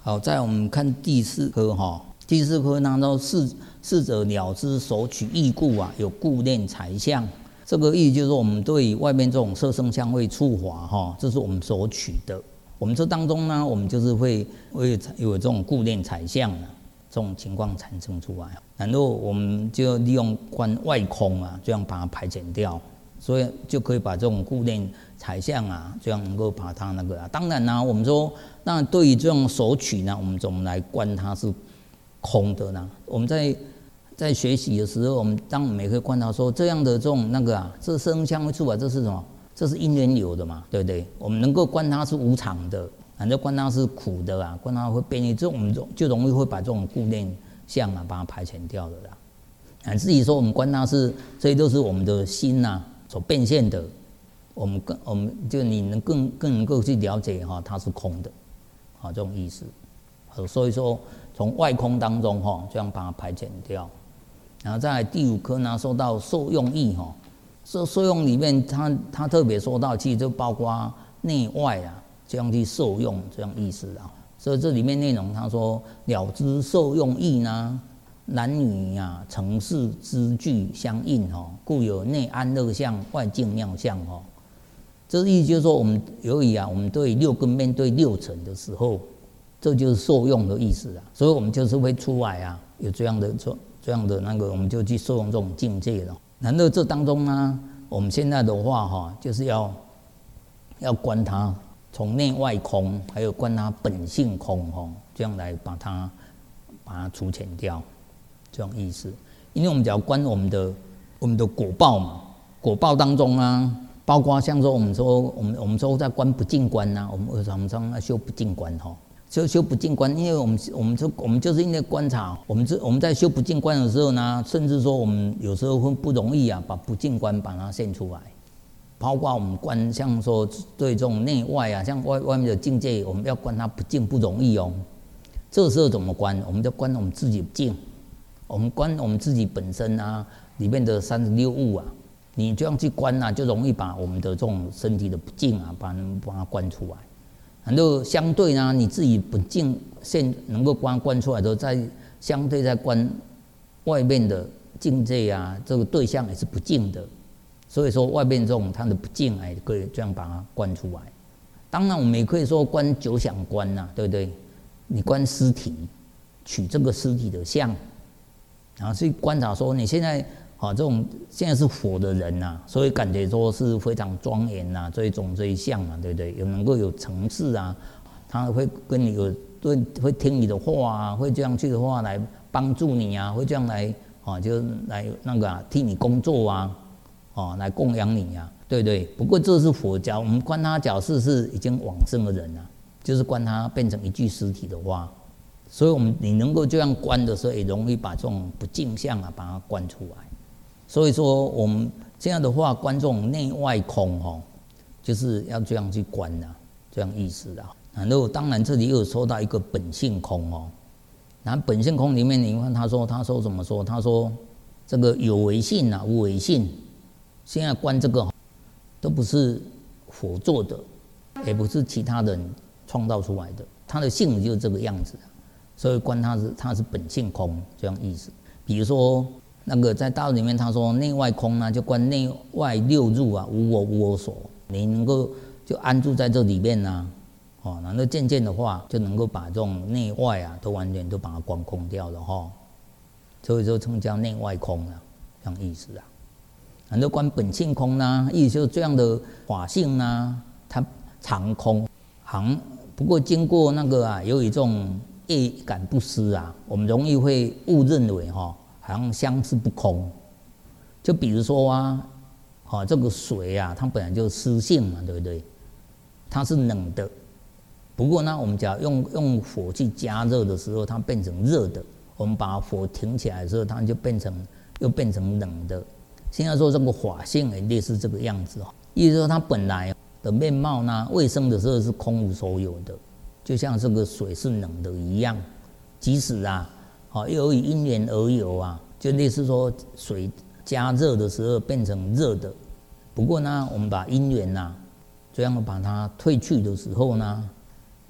好，在我们看第四科哈，第四科当中逝者了知所取义故啊，有故念财相。这个意就是说，我们对外面这种色声香味触法哈，这是我们所取的。我们这当中呢，我们就是会有这种故念财相啊，这种情况产生出来。然后我们就利用观外空啊，这样把它排遣掉，所以就可以把这种故念财相啊，这样能够把它那个啊。当然呢，我们说，那对于这种所取呢，我们怎么来观它是空的呢？我们在学习的时候，我们也可以观察说，这样的这种那个啊，这色声香味触啊，这是什么？这是因缘有的嘛，对不对？我们能够观它是无常的，反正观它是苦的啊，观它会变异，这种我们就容易会把这种故念相啊，把它排遣掉的啦。至于说我们观它是，这些都是我们的心啊所变现的，我们就你能更能够去了解哈，它是空的，好这种意思。所以说从外空当中哈，这样把它排遣掉。然后再来第五科呢，说到受用义哈。受用里面，他特别说到，其实就包括内外啊，这样去受用，这样意思啊。所以这里面内容，他说了知受用义呢，男女啊，成事之具相应哈，故有内安乐相，外境妙相哈。这意思就是说，我们由于啊，我们对六根面对六尘的时候，这就是受用的意思啊。所以我们就是会出来啊，有这样的那个，我们就去受用这种境界了。然后这当中呢，我们现在的话哈，就是要观它从内外空，还有观它本性空哈，这样来把它除遣掉，这种意思。因为我们只要观我们的果报嘛，果报当中啊，包括像说我们说在观不净观呐，我们常要修不净观哈。修不净观，因为我们就是因为观察，我们在修不净观的时候呢，甚至说我们有时候会不容易啊，把不净观把它现出来。包括我们观，像说对这种内外啊，像外面的境界，我们要观它不净不容易哦。这个时候怎么观？我们就观我们自己不净，我们观我们自己本身啊里面的36物啊，你这样去观啊，就容易把我们的这种身体的不净啊，把它观出来。然后相对呢，你自己不净能够观出来的，相对在观外面的境界啊，这个对象也是不净的，所以说外面这种它的不净哎，可以这样把它观出来。当然我们也可以说观九想观呐，对不对？你观尸体，取这个尸体的相，然后去观察说你现在这种现在是活的人呐，所以感觉说是非常庄严呐，这一项嘛，对不对？有能够有层次啊，他会跟你会听你的话啊，会这样去的话来帮助你啊，会这样来就来那个替你工作啊，来供养你啊，对不对？不过这是佛教，我们观他假设是已经往生的人啊，就是观他变成一具尸体的话，所以你能够这样观的时候，也容易把这种不净相啊把它观出来。所以说，我们这样的话，观这种内外空就是要这样去观啊，这样意思啊。然后，当然这里又说到一个本性空然后本性空里面，你看他说怎么说？他说这个有为性啊，无为性。现在观这个都不是佛做的，也不是其他人创造出来的，它的性就是这个样子所以观它是本性空，这样意思。比如说。那个在道里面他说内外空呢，就观内外六入啊，无我无我所，你能够就安住在这里面呢，然后渐渐的话就能够把这种内外啊都完全都把它观空掉了所以就称叫内外空了，这样意思啊。然后观本性空呢，意思就是这样的法性呢，它常空，不过经过那个由于这种业感不思啊，我们容易会误认为好像相是不空，就比如说这个水啊，它本来就是湿性嘛，对不对？它是冷的，不过呢，我们只要用火去加热的时候，它变成热的。我们把火停起来的时候，它就变成冷的。现在说这个法性也类似这个样子意思说它本来的面貌呢，未生的时候是空无所有的，就像这个水是冷的一样，即使由于因缘而有就类似说水加热的时候变成热的。不过呢，我们把因缘这样把它退去的时候呢，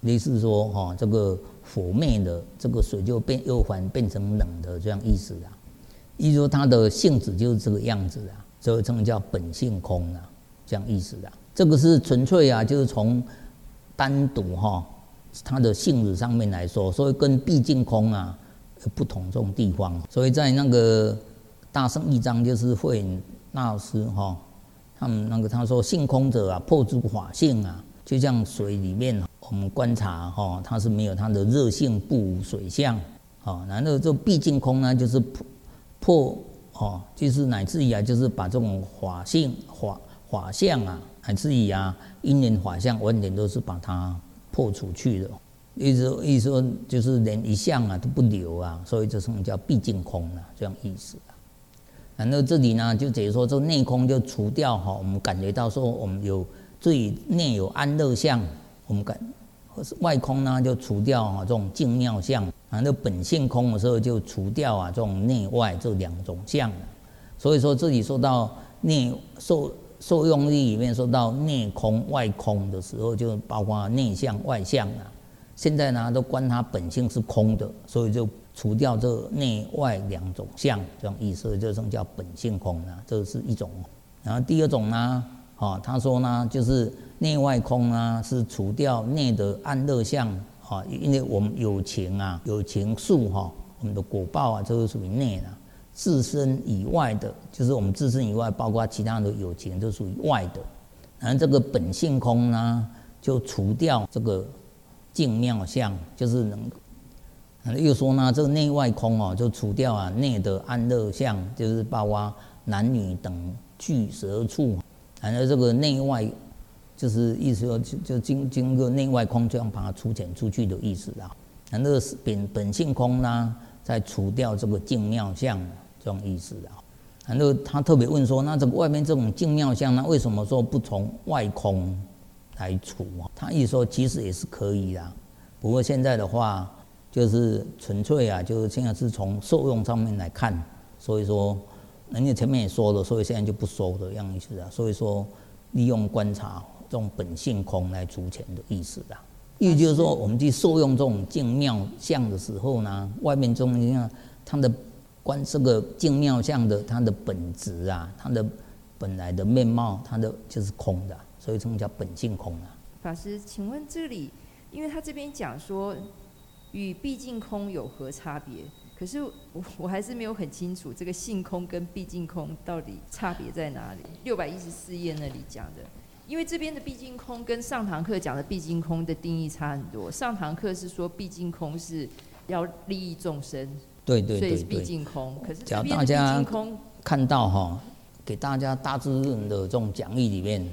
类似说哈，这个火灭了，这个水就又变成冷的这样意思啊。意思说它的性质就是这个样子啊，所以称叫本性空啊，这样意思啊。这个是纯粹啊，就是从单独哈它的性质上面来说，所以跟毕竟空啊有不同这种地方。所以在那个大圣义章就是慧远大老师哈，他们那个他说性空者啊，破诸法性啊，就像水里面我们观察哈，它是没有它的热性，不无水相。然后这毕竟空呢，就是破就是乃至于啊，就是把这种法性法相啊，乃至于啊因缘法相，完全都是把它破除去的。意思说就是连一相啊都不留啊，所以这称叫毕竟空啊，这样意思啊。然后这里呢，就等于说这内空就除掉我们感觉到说我们有最内有安乐相，我们外空呢就除掉这种净妙相。然后本性空的时候就除掉这种内外这两种相。所以说这里说到受用力里面说到内空外空的时候，就包括内相外相啊。现在呢都观它本性是空的，所以就除掉这内外两种相，这样意思，这种叫本性空啊，这是一种。然后第二种呢，他说呢，就是内外空呢是除掉内的安乐相。因为我们有情啊，有情数我们的果报啊，这是属于内的。自身以外的，就是我们自身以外，包括其他的有情，都属于外的。然后这个本性空呢，就除掉这个净妙相，就是又说呢，这个内外空就除掉内的安乐相，就是包括男女等俱舍处。然后这个内外。就是意思说，就经过内外空这样把它除遣出去的意思啊。那这个本性空呢，再除掉这个净妙相这种意思啊。然后他特别问说，那这个外面这种净妙相呢，为什么说不从外空来除啊？他意思说，其实也是可以的，不过现在的话，就是纯粹就是现在是从受用上面来看，所以说人家前面也说了，所以现在就不说的样子啊。所以说利用观察。这种本性空来除遣的意思啦，意思就是说，我们去受用这种净妙相的时候呢，外面这种它的这个净妙相的它的本质啊，它的本来的面貌，它的就是空的，所以称叫本性空啊。 法师，请问这里，因为他这边讲说与毕竟空有何差别？可是我还是没有很清楚这个性空跟毕竟空到底差别在哪里？614页那里讲的。因为这边的毕竟空跟上堂课讲的毕竟空的定义差很多。上堂课是说毕竟空是要利益众生， 对， 所以是毕竟空。可是这边的毕竟空， 看到给大家大致论的这种讲义里面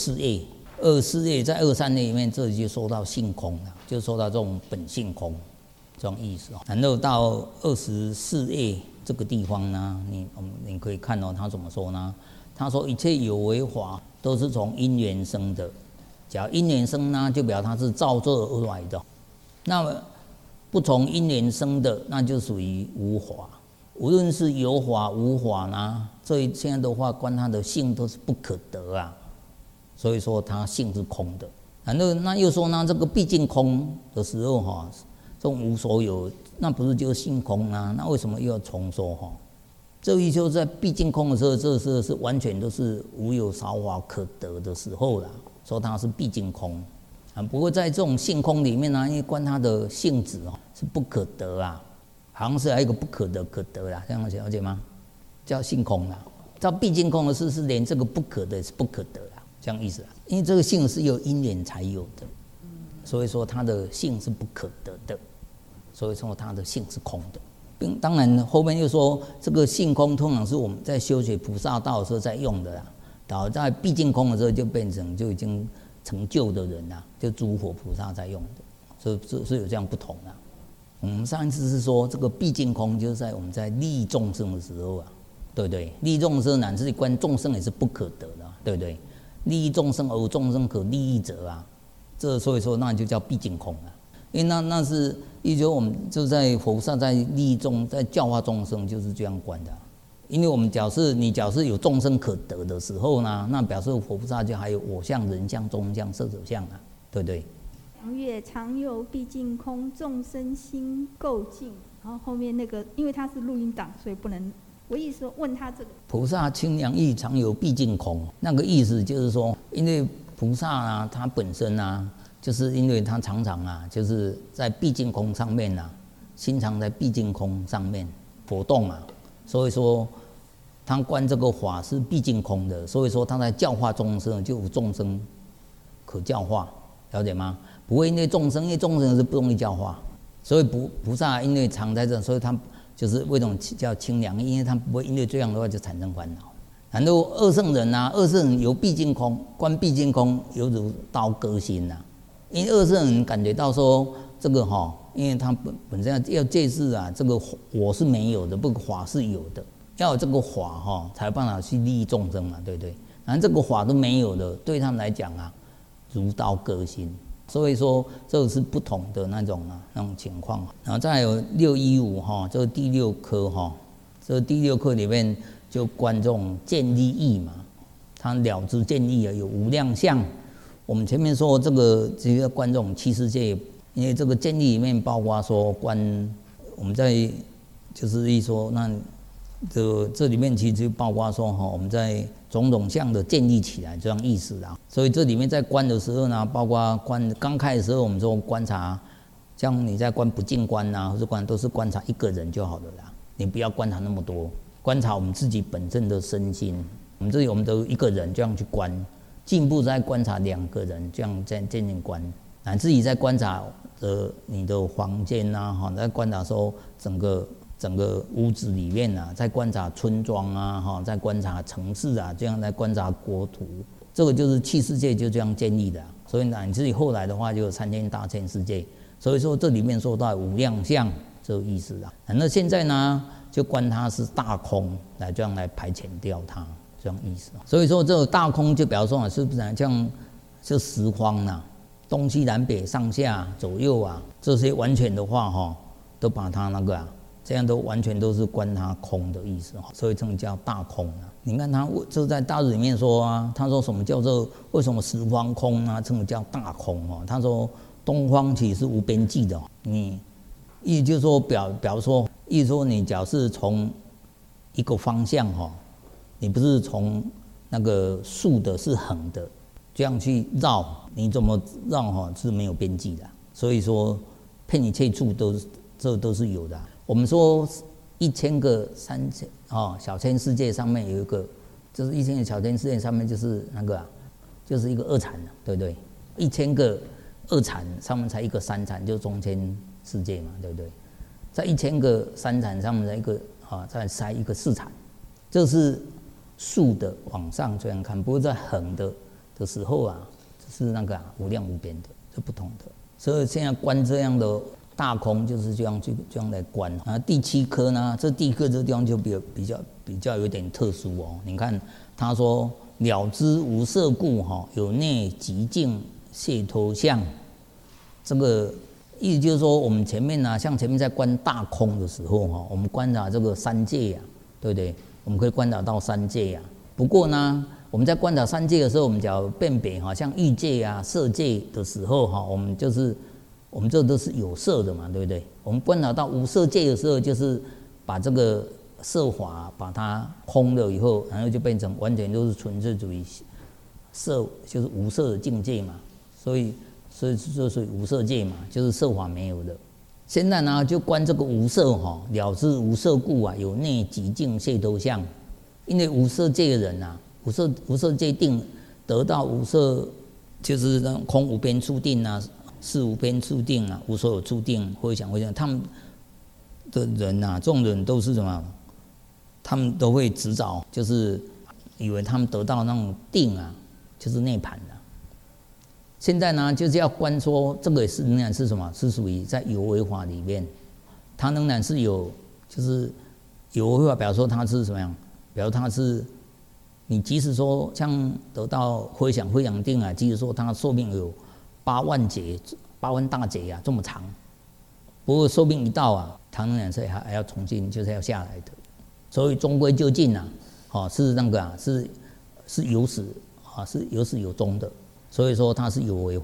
，24页在23页里面，这里就说到性空了，就说到这种本性空这种意思。然后到24页这个地方呢，你可以看到他怎么说呢？他说一切有为法都是从因缘生的，只要因缘生呢，就表示它是造作而来的。那么不从因缘生的，那就属于无法。无论是有法无法呢，这现在的话，观它的性都是不可得啊。所以说它性是空的。然后那又说呢，这个毕竟空的时候这种无所有，那不是就是性空啊？那为什么又要重说这一就在毕竟空的时候，这时候是完全都是无有少法可得的时候啦，说它是毕竟空啊。不过在这种性空里面呢，因为观它的性质是不可得啊，好像是还有一个不可得可得啦，这样了解吗？叫性空啦。到毕竟空的是连这个不可得是不可得啦，这样意思啦。因为这个性是由因缘才有的，所以说它的性是不可得的，所以说它的性是空的。当然后面又说这个性空通常是我们在修学菩萨道的时候在用的啦，然后在毕竟空的时候就变成就已经成就的人啦，就诸佛菩萨在用的，所以是有这样不同啦。我们上一次是说这个毕竟空就是在我们在利益众生的时候对不对？利益众生乃至观众生也是不可得的，对不对？利益众生而众生可利益者这所以说那就叫毕竟空因为那是也就我们就在佛菩萨在利益在教化众生就是这样观的。因为我们假设有众生可得的时候呢，那表示佛菩萨就还有我相、人相、众相、色手相对不对？ 月，常有毕竟空，众生心垢净。然后后面那个，因为它是录音档，所以不能。我意思说，问他这个菩萨清凉意，常有毕竟空。那个意思就是说，因为菩萨啊，他本身啊，就是因为他常常啊，就是在毕竟空上面啊，心常在毕竟空上面活动啊，所以说他观这个法是毕竟空的，所以说他在教化众生，就有众生可教化，了解吗？不会因为众生是不容易教化，所以菩萨因为常在这，所以他就是为什么叫清凉，因为他不会因为这样的话就产生烦恼。然后二圣人啊，二圣人有毕竟空，观毕竟空，犹如刀割心呐。因为二圣人感觉到说这个因为他本身要戒示啊，这个我是没有的，不过法是有的，要有这个法才有办法去利益众生嘛，对不对？然后这个法都没有的，对他们来讲啊，如刀割心。所以说这个是不同的那种情况。然后再有615这个第6科这个第6科里面就观这种见利益嘛，他了知见利啊，有无量相。我们前面说这个观这种七世界，因为这个见利里面包括说观，我们在就是一说那这里面其实就包括说我们在种种相的建立起来这样意思啦。所以这里面在观的时候呢，包括观刚开始的时候，我们说观察，像你在观不净观啊，或者都是观察一个人就好了啦，你不要观察那么多，观察我们自己本身的身心。我们这里我们都一个人这样去观，进一步再观察2个人，这样渐渐观，乃至于在观察你的房间啊，在观察说整个屋子里面啊，在观察村庄啊，在观察城市啊，这样在观察国土，这个就是七世界就这样建立的。所以乃至于后来的话，就有3000大千世界。所以说这里面说到无量相这个意思啦。那现在呢，就观它是大空，来这样来排遣掉它，这样意思。所以说这个大空就表示说，是不是像这十方啊，东西南北上下左右啊，这些完全的话都把它那个这样都完全都是观它空的意思，所以这种叫大空啊。你看他就在大日里面说啊，他说什么叫做为什么十方空啊，这种叫大空他说东方其实是无边际的，你意思就是说表说，意思说你假如是从一个方向你不是从那个竖的，是横的，这样去绕，你怎么绕是没有边际的。所以说骗一切处这都是有的。我们说1000个3000小千世界上面有一个，就是1000个小千世界上面就是那个就是一个二禅对不对？1000个二禅上面才一个三禅，就是中千世界嘛，对不对？在1000个三禅上面的一个再塞一个四禅，这是竖的往上这样看，不过在横的时候是那个无量无边的，是不同的。所以现在观这样的大空就是这样来观。第7科呢，这第1科这地方就比较有点特殊你看他说了知无色故有内极净解脱相。这个意思就是说，我们前面像前面在观大空的时候我们观察这个三界对不对？我们可以观察到三界不过呢，我们在观察三界的时候，我们只要辨别像欲界色界的时候我们这都是有色的嘛，对不对？我们观察到无色界的时候，就是把这个色法把它空了以后，然后就变成完全都是纯粹主义色，就是无色的境界嘛。所以这是无色界嘛，就是色法没有的。现在呢，就观这个无色了知无色故有内极净解脱相。因为无色界的人无色界定得到无色，就是那种空无边处定是无边处定无所有处定，会想他们的人这种人都是什么？他们都会执着，就是以为他们得到那种定就是涅槃现在呢，就是要观说这个也是仍然是什么？是属于在有为法里面，它仍然是有，就是有为法，表示说它是什么样？表示它是你即使说像得到回想定即使说它寿命有8万劫、8万大劫这么长，不过寿命一到它仍然是还要重新就是要下来的，所以终归究竟是那个是有始是有始有终的，所以说它是有为法。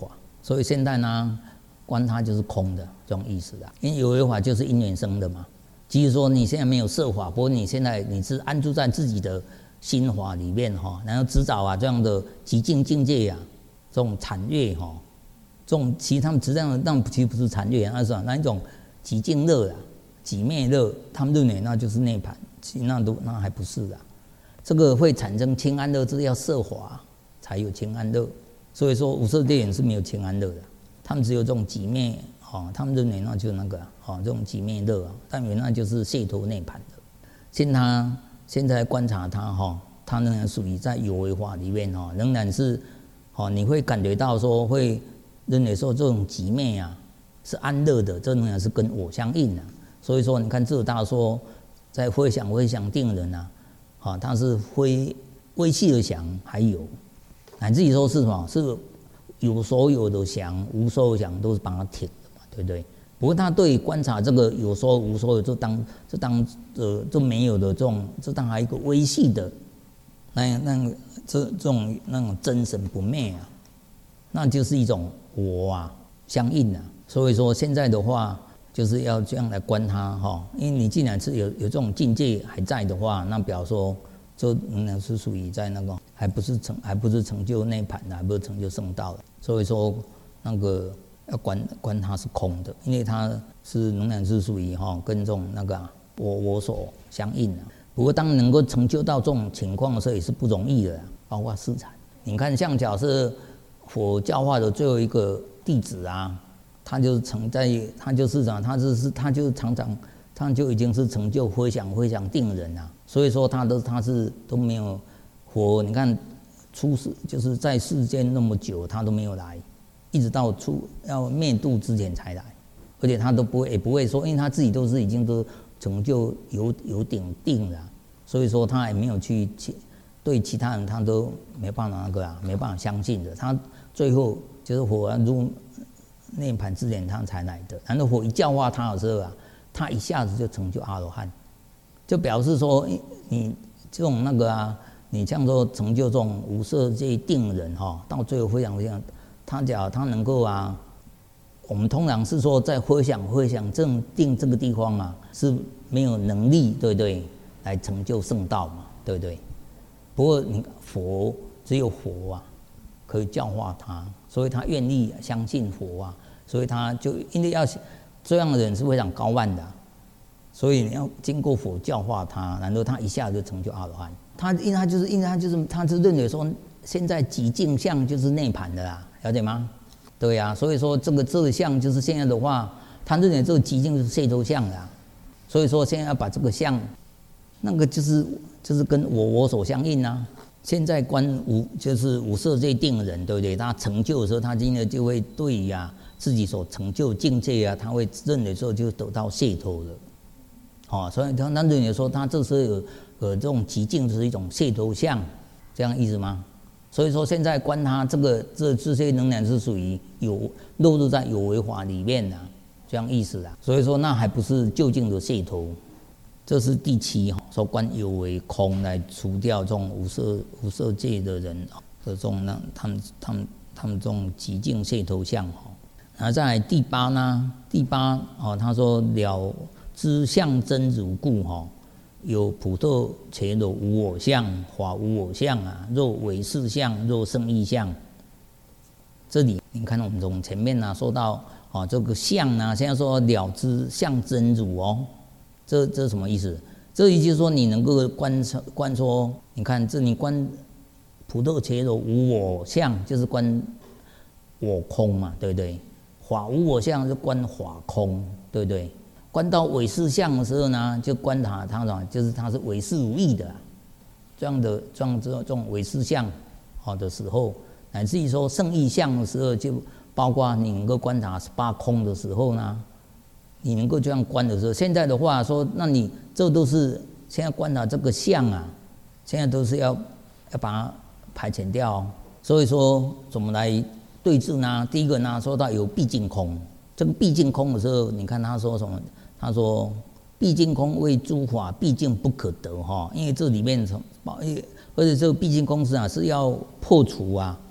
所以现在呢，观它就是空的这种意思啦。因为有为法就是因缘生的嘛。即使说你现在没有色法，不过你现在你是安住在自己的心法里面哈，然后执照啊这样的极静境界啊，这种禅悦哈，这种其实他们实际上那其实不是禅悦，那是那一种极静乐啊、极灭乐，他们认为那就是涅槃，其实那还不是啊。这个会产生清安乐，这要色法才有清安乐。所以说无色界也是没有清安乐的，他们只有这种极灭他们认为那就是那个这种极灭乐但原来就是解脱涅槃的。现在观察它它仍然属于在有为法里面仍然是你会感觉到说会认为说这种极灭啊是安乐的，这仍然是跟我相应的。所以说你看智大说在会想定人啊，他是微细的想还有，乃至于说是什么是有所有的想无所有想都是帮他停的嘛，对不对？不过他对观察这个有所有无所有就当就没有的这种，就当还一个微细的这种那种真神不灭啊，那就是一种我相应啊。所以说现在的话就是要这样来观它因为你既然是有这种境界还在的话，那表示说就仍然是属于在那个还不是成就内盘的，还不是成就圣道的。所以说那个要观它是空的，因为它是仍然是属于跟这种那个我所相应的。不过当能够成就到这种情况的时候也是不容易的包括市场。你看像假设佛教化的最后一个弟子他就是常常他就已经是成就回想定人所以说他都没有佛。你看出世就是在世间那么久，他都没有来，一直到要灭度之前才来，而且他都也不会说，因为他自己都是已经都成就有顶定了，所以说他也没有去对其他人他都没办法没办法相信的。他最后就是佛入涅槃之前他才来的，然后佛一教化他的时候他一下子就成就阿罗汉，就表示说你这种你像说成就这种无色界定人到最后非常他能够我们通常是说在回想正定这个地方是没有能力，对不对？来成就圣道嘛，对不对？不过佛只有佛可以教化他，所以他愿意相信佛所以他就因为要这样的人是非常高万的所以你要经过佛教化他，然后他一下就成就阿罗汉。因为他就认为说现在极静相就是内盘的了解吗？对所以说这个相就是现在的话，他认为这个极静是解脱相的所以说现在要把这个相那个就是跟我所相应现在就是无色界定人，对不对？他成就的时候，他今天就会对于自己所成就境界他会认为说就得到解脱了所以他认为说他这时候有这种极静就是一种解脱相，这样意思吗？所以说现在观他这些能量是属于落入在有为法里面这样意思所以说那还不是究竟的解脱。这是第七说观有为空来除掉这种无色界的人的这种他们这种极静解脱相然后再来第八他说了知相真如故有普特伽罗无我相，法无我相若唯识相，若胜义相。这里你看我们从前面说到这个相现在说了知相真如这什么意思？这意思就是说你能够观说，你看这你观普特伽罗无我相，就是观我空嘛，对不对？法无我相就观法空，对不对？观到唯识相的时候呢，就观它就是它是唯识无义的这种唯识相的时候，乃至于说胜义相的时候，就包括你能够观察18空的时候呢，你能够这样观的时候，现在的话说，那你这都是现在观察这个相现在都是要把它排遣掉所以说怎么来对治呢？第一个呢，说到有毕竟空，这个毕竟空的时候，你看他说什么？他说毕竟空为诸法毕竟不可得因为这里面而且这个毕竟空是要破除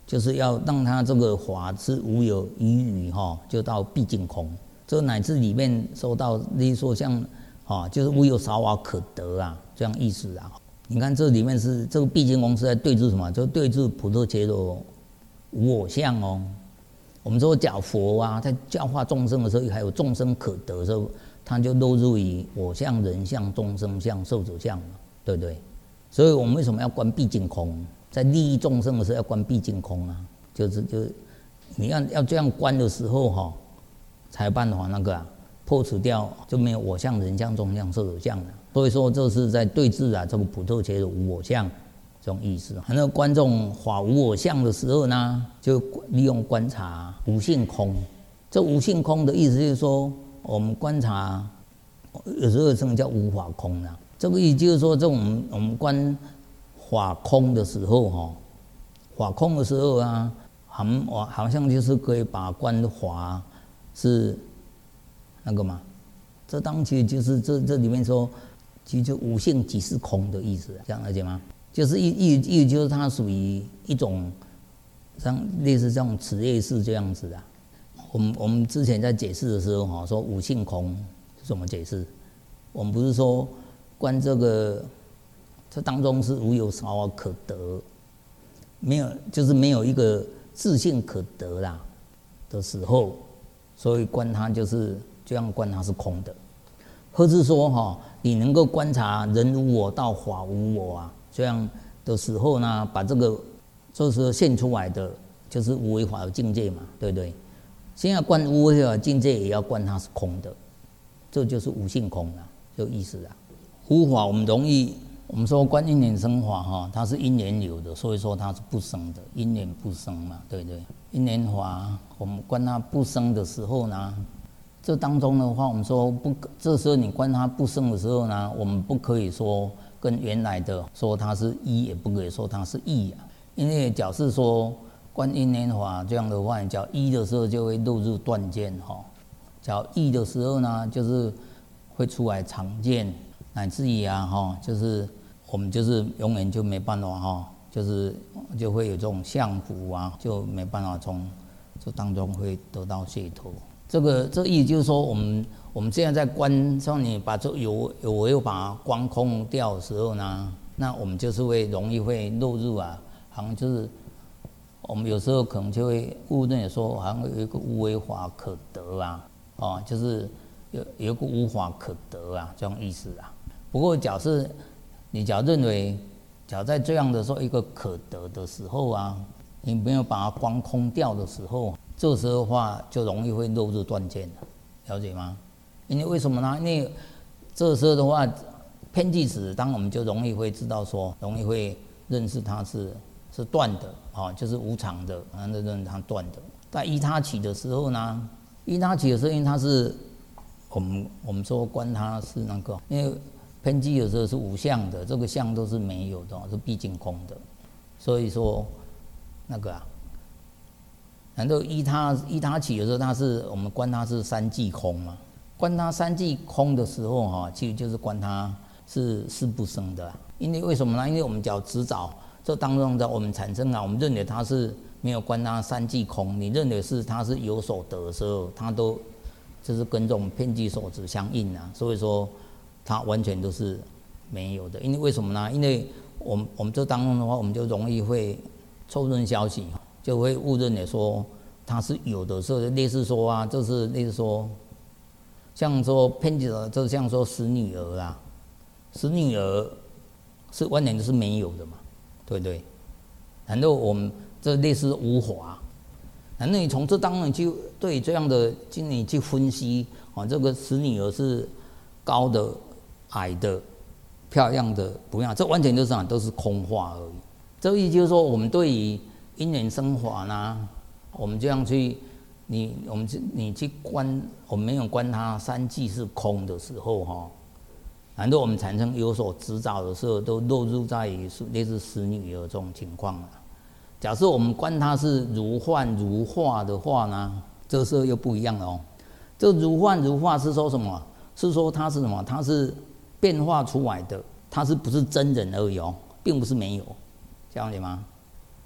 就是要让它这个法是无有余语哈，就到毕竟空。这乃至里面说到，例如说像就是无有少法可得啊，这样意思啊。你看这里面是这个毕竟空是在对治什么？就对治普特伽罗无我相哦。我们说讲佛啊，在教化众生的时候，还有众生可得的时候，他就落入于我相、人相、众生相、寿者相嘛，对不对？所以我们为什么要观毕竟空？在利益众生的时候要观毕竟空啊，就是你要这样观的时候才有办法那个破除掉，就没有我相、人相、众相、寿者相了。所以说这是在对治这个普特伽罗无我相这种意思。那观这种法无我相的时候呢，就利用观察无性空。这无性空的意思就是说，我们观察有时候称叫无法空啦。这个意思就是说，这种我们观法空的时候法空的时候啊，好像就是可以把观法是那个嘛。这当其实就是这里面说，其实就无性即是空的意思，这样了解吗？就是意就是它属于一种像类似这种此类似这样子的。我们之前在解释的时候说无性空是怎么解释？我们不是说观这当中是无有少法可得，就是没有一个自性可得啦的时候，所以观它就是这样观它是空的。或是说你能够观察人无我到法无我啊，这样的时候呢，把这时候现出来的就是无为法的境界嘛，对不对？现在观无为法的境界，也要观它是空的，这就是无性空了，就意思啊。无法我们说观因缘生法它是因缘有的，所以说它是不生的，因缘不生嘛，对不对？因缘法我们观它不生的时候呢，这当中的话，我们说这时候你观它不生的时候呢，我们不可以说跟原来的说它是一，也不可以说它是异啊。因为假设说观因缘法这样的话，你讲一的时候就会落入断见讲异的时候呢，就是会出来常见，乃至于就是我们就是永远就没办法就会有这种相符啊，就没办法从这当中会得到解脱。这意思就是说，我们现在在观，像你把这有为把它观空掉的时候呢，那我们就是会容易会落入好像就是我们有时候可能就会误认说，好像有一个无为法可得就是有一个无法可得这样意思啊。不过假设你认为，在这样的说一个可得的时候你没有把它观空掉的时候，这时候的话就容易会落入断见了，了解吗？因为什么呢？因为这时候的话，偏计时，当我们就容易会知道说，容易会认识它是断的就是无常的，然后认识它断的。在依他起的时候呢，因为它是我们说观它是那个，因为偏计有时候是无相的，这个相都是没有的，是毕竟空的，所以说那个然后依他起的时候，它是我们观它是三际空嘛，观它三际空的时候其实就是观它是不生的。因为为什么呢？因为我们讲执照这当中的我们产生我们认为它是没有观它三际空，你认为它是有所得的时候，它都就是跟这种偏计所执相应所以说它完全都是没有的。因为为什么呢？因为我们这当中的话，我们就容易会错认消息，就会误认为说它是有的时候，类似说就是类似说，像说偏计的，就像说使女儿使女儿是完全都是没有的嘛，对不对？然后我们这类似无法，然后你从这当中去对这样的你去分析这个使女儿是高的、矮的、漂亮的、不亮，这完全都是空话而已。这意思就是说，我们对于因缘生法呢，我们这样去你去观，我们没有观它三际是空的时候然后我们产生有所执照的时候，都落入在于类似使女儿这种情况假设我们观它是如幻如化的话呢，这时候又不一样了这如幻如化是说什么？是说它是什么？它是变化出来的，它是不是真人而已并不是没有，这样子吗？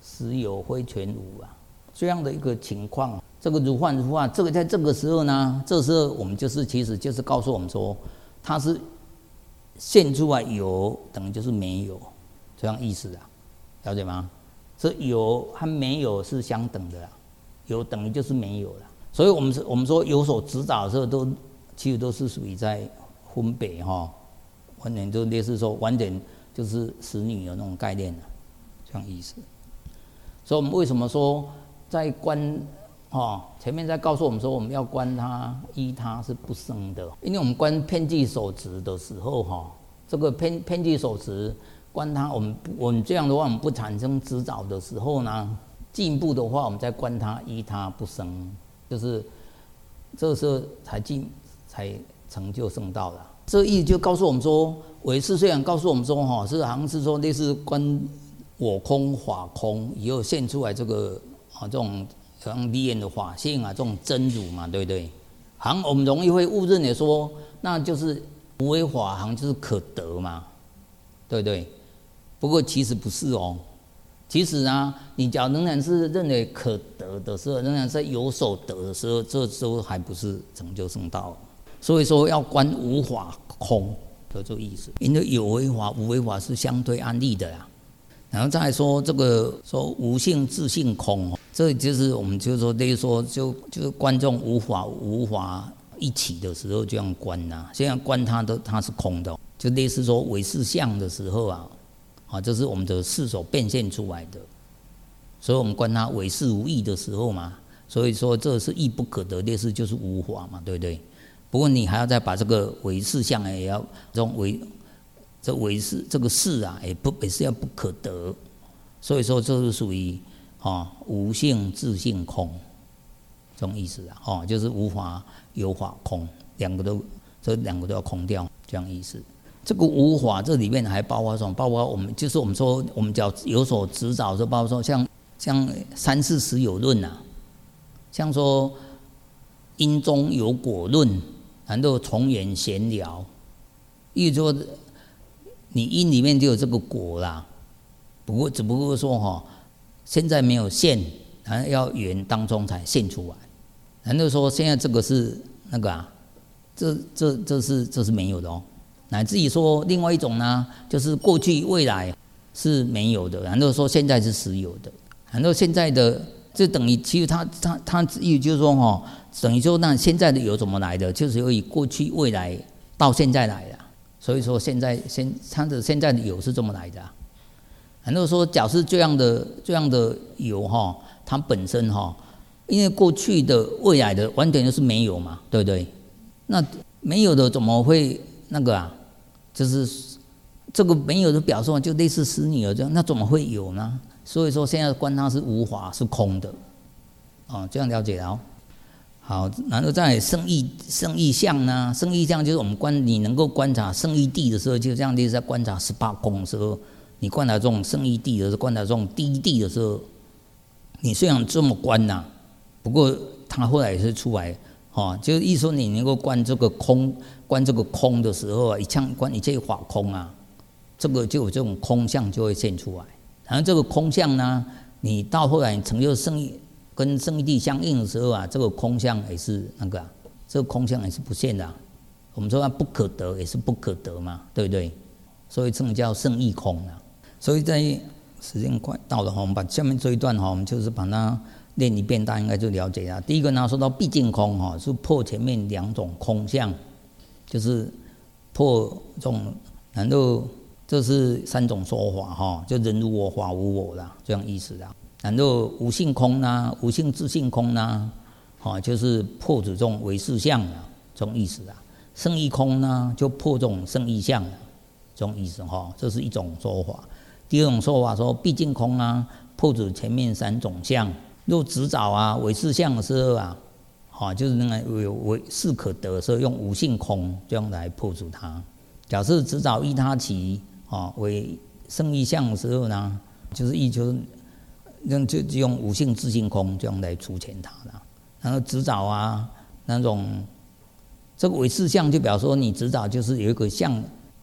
实有非全无啊，这样的一个情况。这个如幻如化，这个在这个时候呢，这时候我们其实就是告诉我们说，它是现出来有等于就是没有，这样意思啊，了解吗？这有和没有是相等的啦，有等于就是没有了。所以我们说有所指导的时候，其实都是属于在分别完全就类似说完全就是使女有那种概念了，这样意思。所以我们为什么说在观前面在告诉我们说我们要观它依它是不生的，因为我们观遍计所执的时候这个遍计所执观它，我们这样的话，我们不产生执着的时候呢，进一步的话，我们再观它依它不生，就是这时候才成就圣道了。这意思就告诉我们说，唯识虽然告诉我们说是好像是说类似观我空法空以后现出来这个这种像离言的法性啊，这种真如嘛，对不对？好像我们容易会误认的说，那就是无为法，好像就是可得嘛，对不对？不过其实不是哦。其实呢，你假如仍然是认为可得的时候，仍然在有所得的时候，这时候还不是成就圣道。所以说要观无法空的这个意思，因为有为法、无为法是相对安立的啦。然后再来说这个说无性自性空，这就是我们就说类似说就是观众无法一起的时候这样观呐。现在观它是空的，就类似说唯识相的时候这是我们的识所变现出来的。所以我们观它唯识无义的时候嘛，所以说这是义不可得，类似就是无法嘛，对不对？不过你还要再把这个唯识相也要这种唯识这个识也是要不可得，所以说这是属于无性自性空这种意思就是无法有法空，这两个都要空掉，这样意思。这个无法这里面还包括什么？包括我们说我们只要有所执照，就包括说像三世实有论像说因中有果论，然后从缘闲聊，意思说你因里面就有这个果啦，只不过说现在没有现，然后要缘当中才现出来，然后说现在这个是那个这是没有的乃至于说另外一种呢，就是过去未来是没有的，然后说现在是实有的，然后现在的就等于其实它意思就是说等于说那现在的有怎么来的，就是由于过去未来到现在来的，所以说它的现在的有是这么来的然后说假设这样的有它本身因为过去的未来的完全就是没有嘛，对不对？那没有的怎么会那个就是这个没有的表示就类似使女儿这样，那怎么会有呢？所以说现在观它是无法是空的这样了解了好，然后再胜义相呢？胜义相就是我们你能够观察胜义谛的时候，就这样就是在观察18空的时候，你观察这种胜义谛的时候，观察这种第一谛的时候，你虽然这么观不过它后来也是出来就是意思说你能够观这个空的时候一向观一切法空这个就有这种空相就会现出来。然后这个空相呢，你到后来你成就跟胜义谛相应的时候这个空相也是那个这个空相也是不现的我们说它不可得也是不可得嘛，对不对？所以这个叫胜义空所以在时间快到了我们把下面这一段我们就是把它练一遍，大家应该就了解了。第一个呢，说到毕竟空是破前面两种空相，就是破这种，然后这是三种说法就人如我，法无我啦，这样意思啦。然后无性空无性自性空就是破这种唯识相这种意思啦。胜义空就破这种胜义相这种意思这是一种说法。第二种说法说毕竟空破除前面三种相。若执照唯识相的时候就是那个有是可得的时候，用无性空这样来破除它。假设执照依他起为胜义相的时候呢，就是就用无性自性空这样来除前它了。然后执照那种这个唯识相就表示说你执照就是有一个相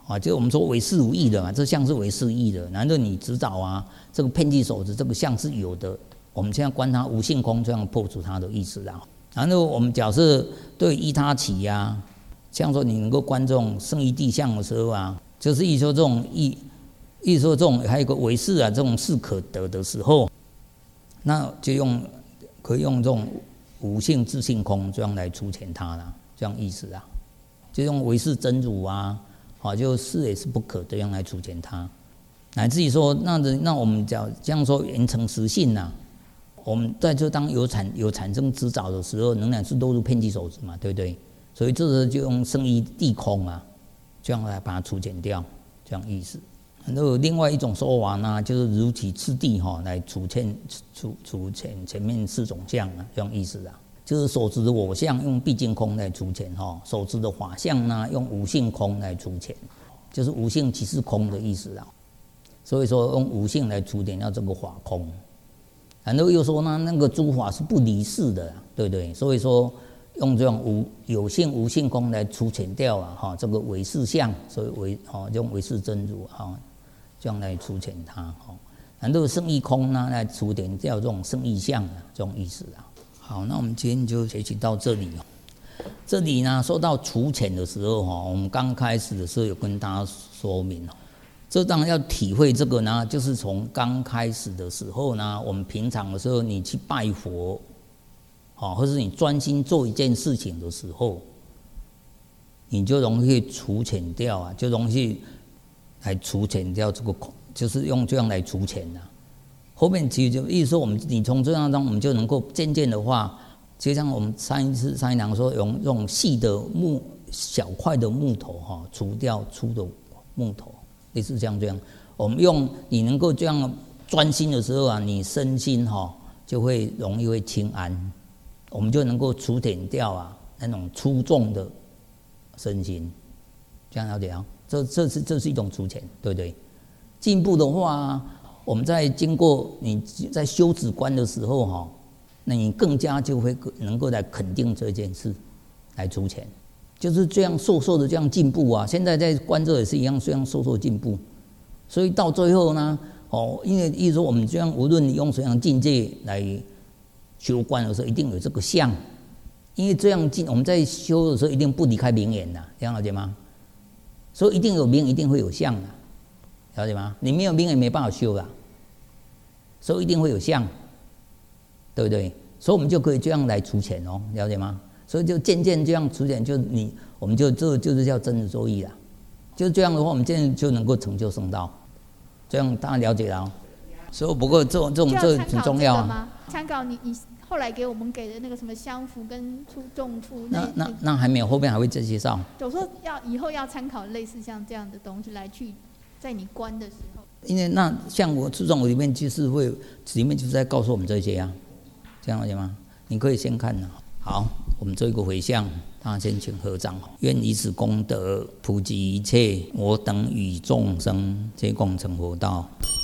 啊，就我们说为事无益的嘛，这相是为事益的。难道你执照啊，这个遍计手执这个相是有的？我们现在观它无性空，这样破除它的意思啦。然后我们假设对依他起呀，像说你能够观这种圣义谛相的时候啊，就是意说这种意说这种还有一个为事啊，这种事可得的时候，那就可以用这种无性自性空这样来除遣它啦，这样意思啊，就用为事真如啊，就事也是不可这样来除遣它，乃至于说那我们讲这样说缘成实性呐。我们在这当有产生执着的时候，仍然是落入遍计手执嘛，对不对？所以这时候就用圣义谛空啊，这样来把它除减掉，这样意思。然后另外一种说法呢，就是如起次第来除遣前面4种相啊，这样意思啊。就是所知的我相用毕竟空来除遣所知的法相呢用无性空来除遣，就是无性即是空的意思啊。所以说用无性来除减掉这个法空。然后又说呢，那个诸法是不离事的，对不对？所以说用这种有性无性空来除遣掉啊，这个唯识相，所以用唯识真如这样来除遣它。然后圣义空呢来除遣掉这种圣义相啊，这种意思啊。好，那我们今天就学习到这里。这里呢说到除遣的时候我们刚开始的时候有跟大家说明这当然要体会这个呢，就是从刚开始的时候呢，我们平常的时候你去拜佛，或是你专心做一件事情的时候，你就容易除遣掉啊，就容易来除遣掉这个空，就是用这样来除遣啊。后面其实就意思说，你从这样当我们就能够渐渐的话，就像我们上一堂说，用这种细的小块的木头除掉粗的木头。类似这样，我们用你能够这样专心的时候啊，你身心就会容易会轻安，我们就能够除点掉那种粗重的身心，这样了解啊？这是一种除遣，对不对？进步的话，我们在经过你在修止观的时候那你更加就会能够来肯定这件事，来除遣。就是这样瘦的这样进步啊！现在在观这也是一样，这样瘦进步，所以到最后呢，因为意思说我们这样无论你用什么样境界来修观的时候，一定有这个相，因为这样我们在修的时候一定不离开名言的，这样了解吗？所以一定有名，一定会有相的，了解吗？你没有名也没办法修啦，所以一定会有相，对不对？所以我们就可以这样来除遣了解吗？所以就渐渐这样除遣，我们就是叫真如作意啦。就这样的话，我们渐渐就能够成就圣道。这样大家了解了所以不过这很重要啊。 参考你后来给我们给的那个什么相符跟出众符， 那还没有，后面还会再介绍。 我说以后要参考类似像这样的东西来去在你观的时候。 因为那像我出众里面就是里面就是在告诉我们这些啊，这样了解吗？你可以先看好。我们做一个回向，大家先请合掌。愿以此功德普及一切我等与众生，皆共成佛道。